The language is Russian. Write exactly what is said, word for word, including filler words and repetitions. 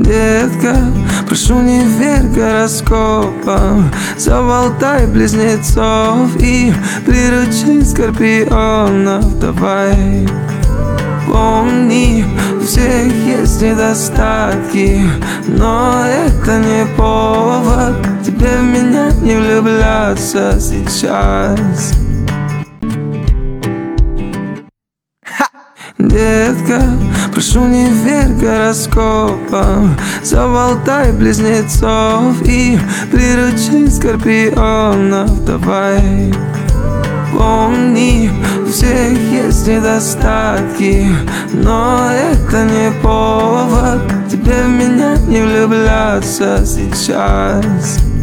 Детка, прошу, не верь гороскопам, заболтай близнецов и приручи скорпионов. Давай, помни, у всех есть недостатки, но это не повод тебе в меня не влюбляться сейчас. Детка, прошу, не верь гороскопам, заболтай близнецов и приручи скорпионов. Давай, помни, у всех есть недостатки, но это не повод тебе в меня не влюбляться сейчас.